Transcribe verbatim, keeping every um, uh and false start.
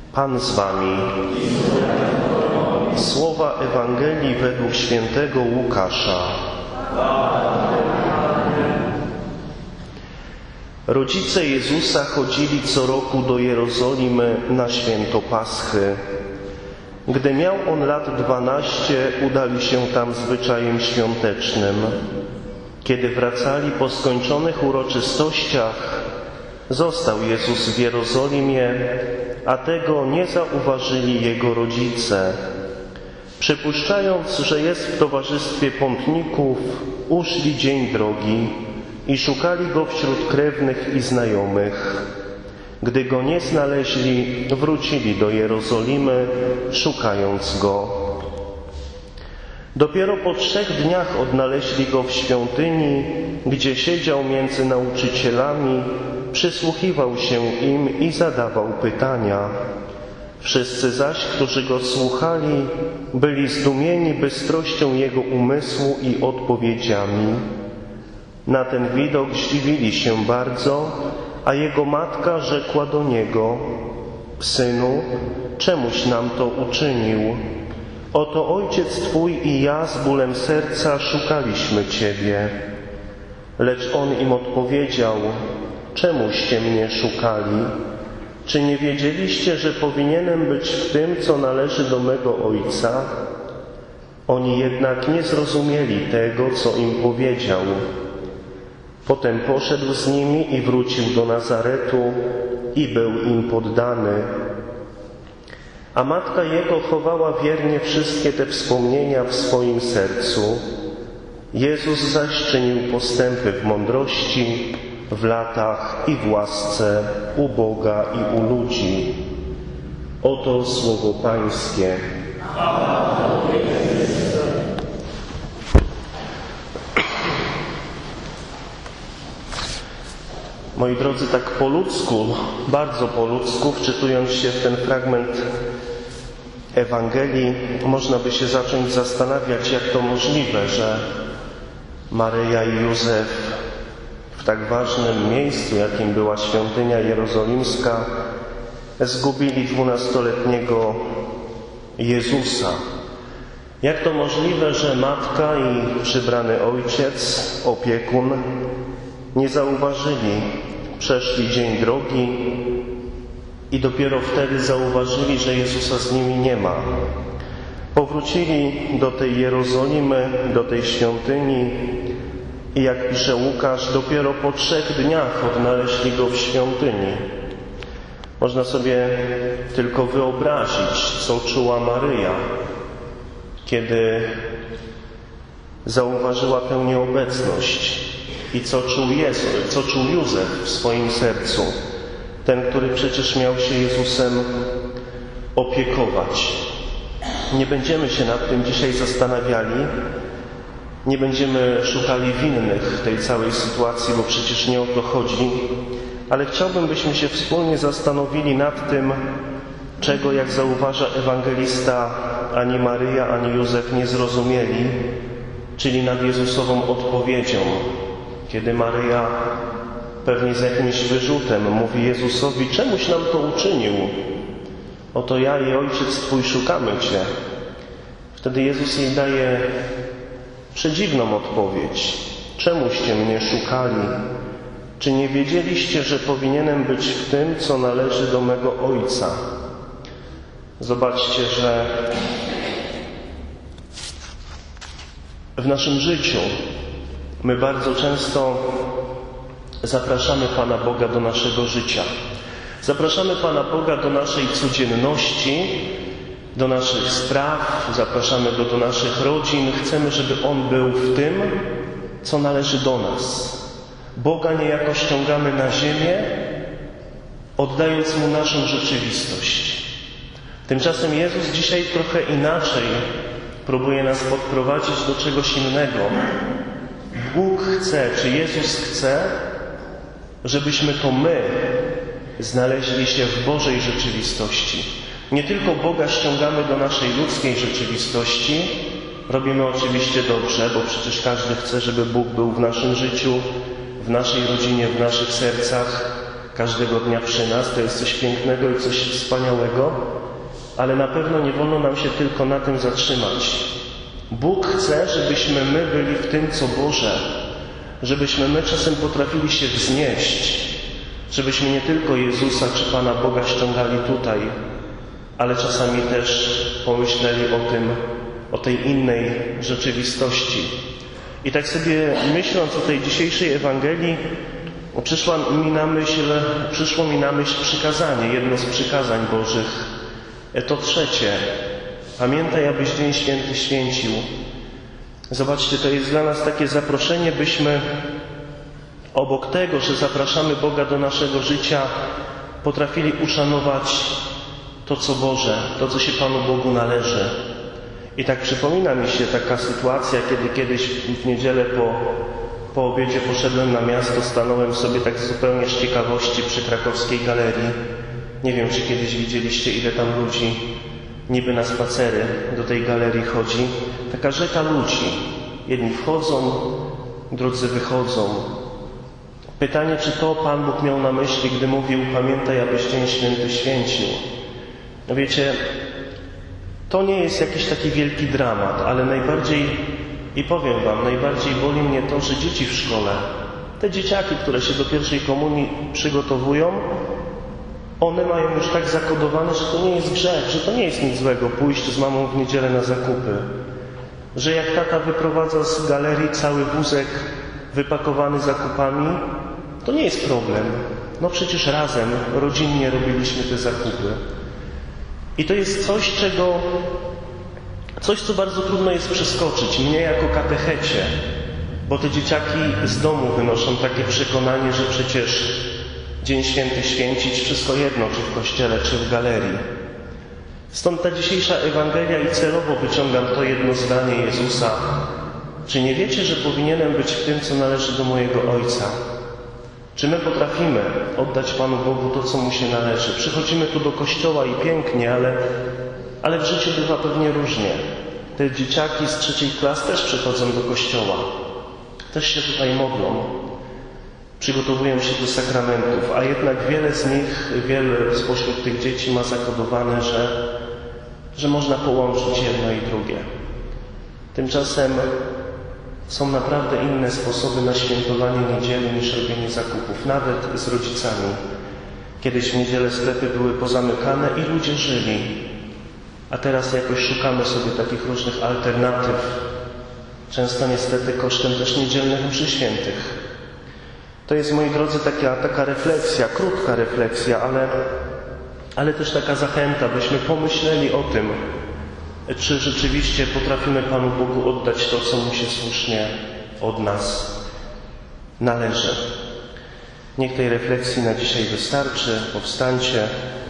Pan z wami. Słowa Ewangelii według świętego Łukasza. Rodzice Jezusa chodzili co roku do Jerozolimy na święto Paschy. Gdy miał on lat dwanaście, udali się tam zwyczajem świątecznym. Kiedy wracali po skończonych uroczystościach, został Jezus w Jerozolimie, a tego nie zauważyli jego rodzice. Przypuszczając, że jest w towarzystwie pątników, uszli dzień drogi i szukali go wśród krewnych i znajomych. Gdy go nie znaleźli, wrócili do Jerozolimy, szukając go. Dopiero po trzech dniach odnaleźli go w świątyni, gdzie siedział między nauczycielami, przysłuchiwał się im i zadawał pytania. Wszyscy zaś, którzy go słuchali, byli zdumieni bystrością jego umysłu i odpowiedziami. Na ten widok zdziwili się bardzo, a jego matka rzekła do niego: Synu, czemuś nam to uczynił? Oto ojciec twój i ja z bólem serca szukaliśmy ciebie. Lecz on im odpowiedział: Czemuście mnie szukali? Czy nie wiedzieliście, że powinienem być w tym, co należy do mego ojca? Oni jednak nie zrozumieli tego, co im powiedział. Potem poszedł z nimi i wrócił do Nazaretu i był im poddany. A matka jego chowała wiernie wszystkie te wspomnienia w swoim sercu. Jezus zaś czynił postępy w mądrości, w latach i w łasce u Boga i u ludzi. Oto słowo Pańskie. Moi drodzy, tak po ludzku, bardzo po ludzku, wczytując się w ten fragment Ewangelii, można by się zacząć zastanawiać, jak to możliwe, że Maryja i Józef w tak ważnym miejscu, jakim była świątynia jerozolimska, zgubili dwunastoletniego Jezusa. Jak to możliwe, że matka i przybrany ojciec, opiekun nie zauważyli, przeszli dzień drogi i dopiero wtedy zauważyli, że Jezusa z nimi nie ma. Powrócili do tej Jerozolimy, do tej świątyni i jak pisze Łukasz, dopiero po trzech dniach odnaleźli go w świątyni. Można sobie tylko wyobrazić, co czuła Maryja, kiedy zauważyła tę nieobecność. I co czuł Jezus, co czuł Józef w swoim sercu, ten, który przecież miał się Jezusem opiekować. Nie będziemy się nad tym dzisiaj zastanawiali, nie będziemy szukali winnych tej całej sytuacji, bo przecież nie o to chodzi, ale chciałbym, byśmy się wspólnie zastanowili nad tym, czego, jak zauważa ewangelista, ani Maryja, ani Józef nie zrozumieli, czyli nad Jezusową odpowiedzią. Kiedy Maryja pewnie z jakimś wyrzutem mówi Jezusowi: czemuś nam to uczynił? Oto ja i ojciec twój szukamy cię. Wtedy Jezus jej daje przedziwną odpowiedź. Czemuście mnie szukali? Czy nie wiedzieliście, że powinienem być w tym, co należy do mego Ojca? Zobaczcie, że w naszym życiu my bardzo często zapraszamy Pana Boga do naszego życia. Zapraszamy Pana Boga do naszej codzienności, do naszych spraw, zapraszamy Go do naszych rodzin. Chcemy, żeby On był w tym, co należy do nas. Boga niejako ściągamy na ziemię, oddając Mu naszą rzeczywistość. Tymczasem Jezus dzisiaj trochę inaczej próbuje nas podprowadzić do czegoś innego. Bóg chce, czy Jezus chce, żebyśmy to my znaleźli się w Bożej rzeczywistości. Nie tylko Boga ściągamy do naszej ludzkiej rzeczywistości, robimy oczywiście dobrze, bo przecież każdy chce, żeby Bóg był w naszym życiu, w naszej rodzinie, w naszych sercach. każdego dnia przy nas, to jest coś pięknego i coś wspaniałego, ale na pewno nie wolno nam się tylko na tym zatrzymać. Bóg chce, żebyśmy my byli w tym, co Boże, żebyśmy my czasem potrafili się wznieść, żebyśmy nie tylko Jezusa czy Pana Boga ściągali tutaj, ale czasami też pomyśleli o tym, o tej innej rzeczywistości. I tak sobie myśląc o tej dzisiejszej Ewangelii, przyszła mi na myśl, przyszło mi na myśl przykazanie, jedno z przykazań Bożych. To trzecie. Pamiętaj, abyś Dzień Święty święcił. Zobaczcie, to jest dla nas takie zaproszenie, byśmy obok tego, że zapraszamy Boga do naszego życia, potrafili uszanować to, co Boże, to, co się Panu Bogu należy. I tak przypomina mi się taka sytuacja, kiedy kiedyś w niedzielę po, po obiedzie poszedłem na miasto, stanąłem sobie tak zupełnie z ciekawości przy krakowskiej galerii. Nie wiem, czy kiedyś widzieliście, ile tam ludzi niby na spacery do tej galerii chodzi. Taka rzeka ludzi. Jedni wchodzą, drudzy wychodzą. Pytanie, czy to Pan Bóg miał na myśli, gdy mówił: pamiętaj, abyś Dzień Święty święcił. No wiecie, to nie jest jakiś taki wielki dramat, ale najbardziej, i powiem Wam, najbardziej boli mnie to, że dzieci w szkole, te dzieciaki, które się do pierwszej komunii przygotowują, one mają już tak zakodowane, że to nie jest grzech, że to nie jest nic złego pójść z mamą w niedzielę na zakupy. Że jak tata wyprowadza z galerii cały wózek wypakowany zakupami, to nie jest problem. No przecież razem, rodzinnie robiliśmy te zakupy. I to jest coś, czego, coś, co bardzo trudno jest przeskoczyć, mnie jako katechecie, bo te dzieciaki z domu wynoszą takie przekonanie, że przecież Dzień Święty święcić wszystko jedno, czy w kościele, czy w galerii. Stąd ta dzisiejsza Ewangelia i celowo wyciągam to jedno zdanie Jezusa. Czy nie wiecie, że powinienem być w tym, co należy do mojego Ojca? Czy my potrafimy oddać Panu Bogu to, co Mu się należy? Przychodzimy tu do kościoła i pięknie, ale, ale w życiu bywa pewnie różnie. Te dzieciaki z trzeciej klas też przychodzą do kościoła. Też się tutaj modlą. Przygotowują się do sakramentów, a jednak wiele z nich, wiele spośród tych dzieci ma zakodowane, że, że można połączyć jedno i drugie. Tymczasem są naprawdę inne sposoby na świętowanie niedzieli niż robienie zakupów, nawet z rodzicami. Kiedyś w niedzielę sklepy były pozamykane i ludzie żyli, a teraz jakoś szukamy sobie takich różnych alternatyw, często niestety kosztem też niedzielnych mszy świętych. To jest, moi drodzy, taka, taka refleksja, krótka refleksja, ale, ale też taka zachęta, byśmy pomyśleli o tym, czy rzeczywiście potrafimy Panu Bogu oddać to, co Mu się słusznie od nas należy. Niech tej refleksji na dzisiaj wystarczy. Powstańcie.